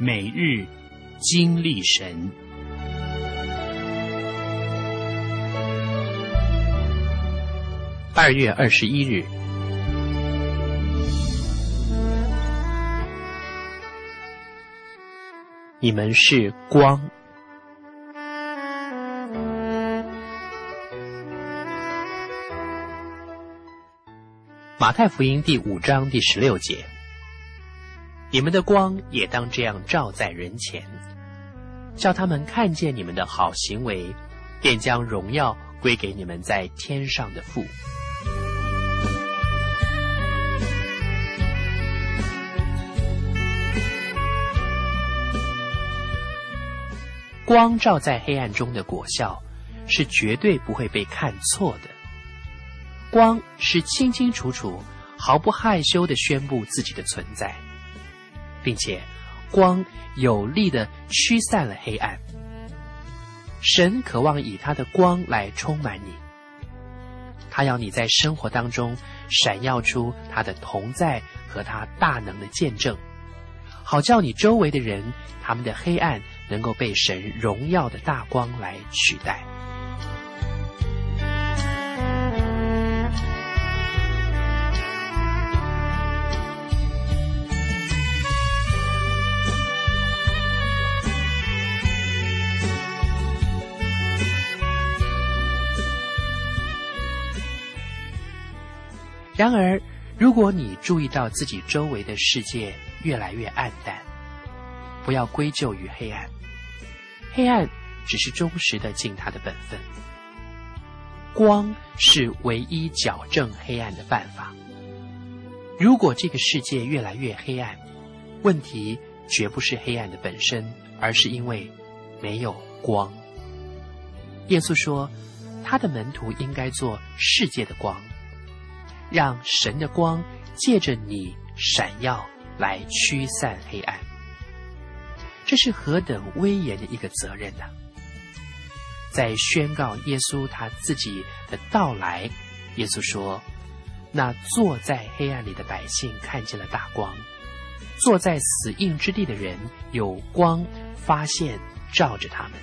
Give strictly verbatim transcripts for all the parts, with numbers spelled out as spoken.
每日经历神。 二月二十一日，你们是光。马太福音第五章第十六节，你们的光也当这样照在人前，叫他们看见你们的好行为，便将荣耀归给你们在天上的父。光照在黑暗中的果效，是绝对不会被看错的。光是清清楚楚、毫不害羞地宣布自己的存在，并且光有力地驱散了黑暗。神渴望以他的光来充满你，他要你在生活当中闪耀出他的同在和他大能的见证，好叫你周围的人，他们的黑暗能够被神荣耀的大光来取代。然而，如果你注意到自己周围的世界越来越暗淡，不要归咎于黑暗，黑暗只是忠实地尽它的本分。光是唯一矫正黑暗的办法。如果这个世界越来越黑暗，问题绝不是黑暗的本身，而是因为没有光。耶稣说，他的门徒应该做世界的光，让神的光借着你闪耀，来驱散黑暗。这是何等威严的一个责任啊！在宣告耶稣他自己的到来，耶稣说，那坐在黑暗里的百姓看见了大光，坐在死荫之地的人有光发现照着他们。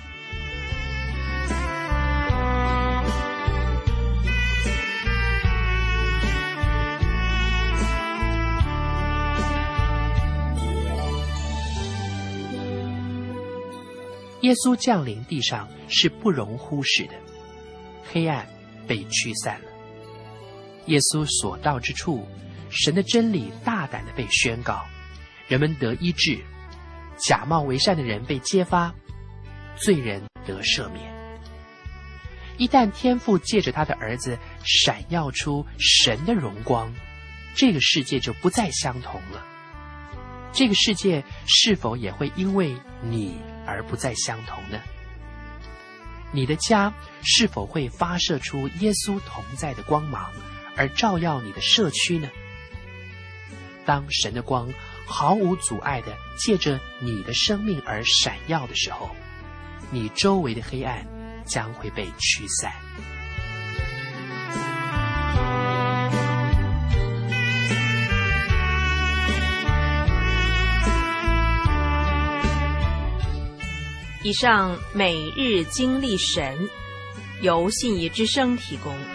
耶稣降临地上是不容忽视的，黑暗被驱散了。耶稣所到之处，神的真理大胆地被宣告，人们得医治，假冒为善的人被揭发，罪人得赦免。一旦天父借着他的儿子闪耀出神的荣光，这个世界就不再相同了。这个世界是否也会因为你而不再相同呢？你的家是否会发射出耶稣同在的光芒，而照耀你的社区呢？当神的光毫无阻碍地借着你的生命而闪耀的时候，你周围的黑暗将会被驱散。 以上每日经历神，由信义之声提供。